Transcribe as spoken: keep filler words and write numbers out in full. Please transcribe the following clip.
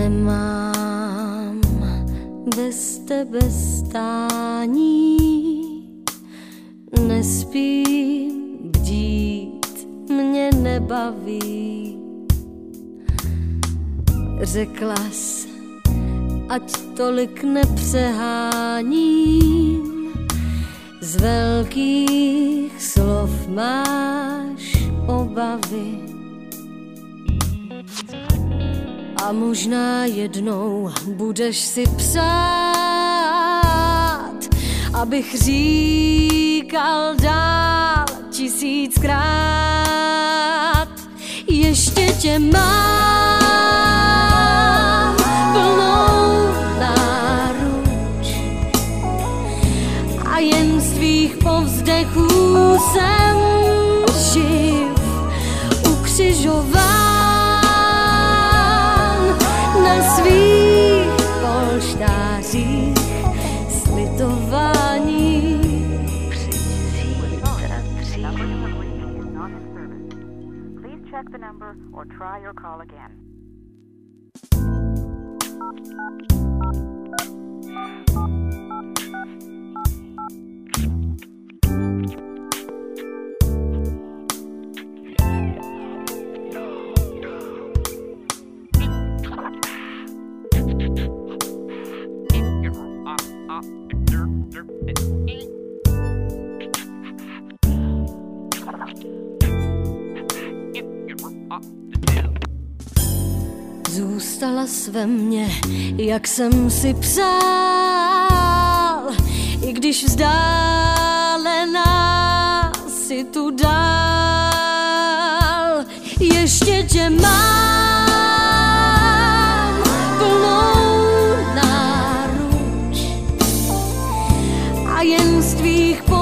Nemám bez tebe stání, nespím, bdít mě nebaví. Řeklas, ať tolik nepřeháním, z velkých slov máš obavy. A možná jednou budeš si přát, abych říkal dál tisíckrát. Ještě tě mám plnou náruč a jen z tvých povzdechů jsem živ, ukřižován na svých polštářích slitování. Check the number or try your call again. Zůstala jsi ve mně, jak jsem si přál, i když vzdálená si tu dál. Ještě tě mám plnou náruč a jen z tvých